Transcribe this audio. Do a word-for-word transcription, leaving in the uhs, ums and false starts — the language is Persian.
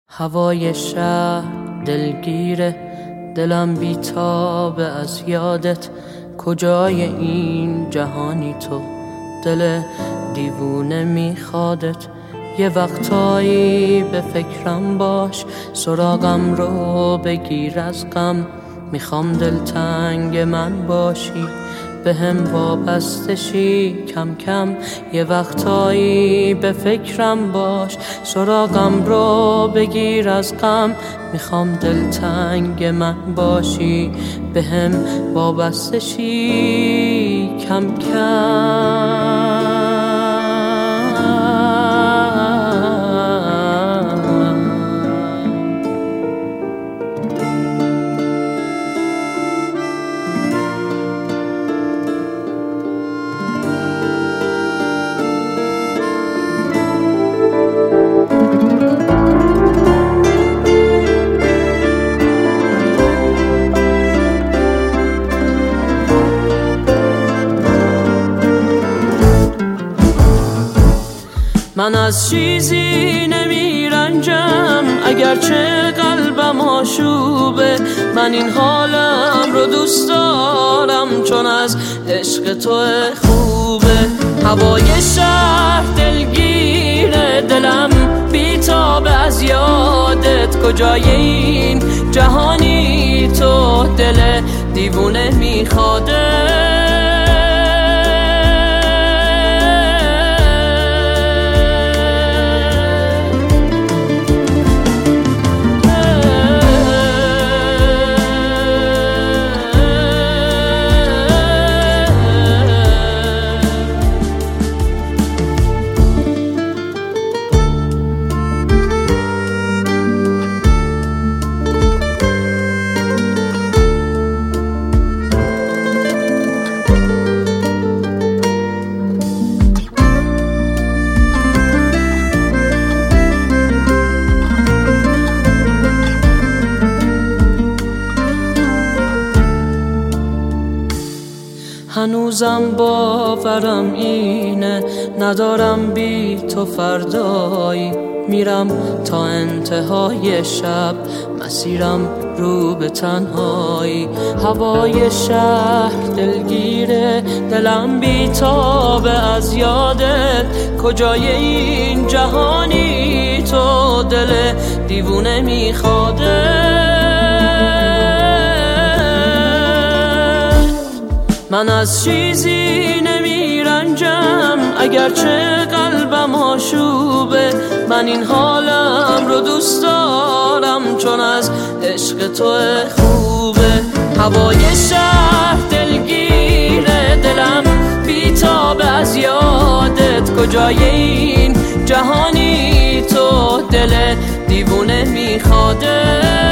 هوای شهر دلگیره، دلم بیتابه از یادت. کجای این جهانی تو، دل دیوونه میخوادت. یه وقتایی به فکرم باش، سراغم رو بگیر از غم. میخوام دلتنگ من باشی، به هم وابسته شی کم کم. یه وقتایی به فکرم باش، سراغم رو بگیر از غم. میخوام دلتنگ من باشی، به هم وابسته شی کم کم. من از چیزی نمیرنجم، اگرچه قلبم آشوبه. من این حالم رو دوست دارم، چون از عشق تو خوبه. هوای شهر دلگیره، دلم بیتابه از یادت. کجای این جهانی تو، دل دیوونه میخواده. هنوزم باورم اینه، ندارم بی تو فردایی. میرم تا انتهای شب، مسیرم رو به تنهایی. هوای شهر دلگیره، دلم بیتابه از یادت. کجای این جهانی تو، دل دیوونه میخواده. من از چیزی نمیرنجم، اگرچه قلبم آشوبه. من این حالم رو دوست دارم، چون از عشق تو خوبه. هوای شهر دلگیره، دلم بیتابه از یادت. کجای این جهانی تو، دل دیوونه میخواده.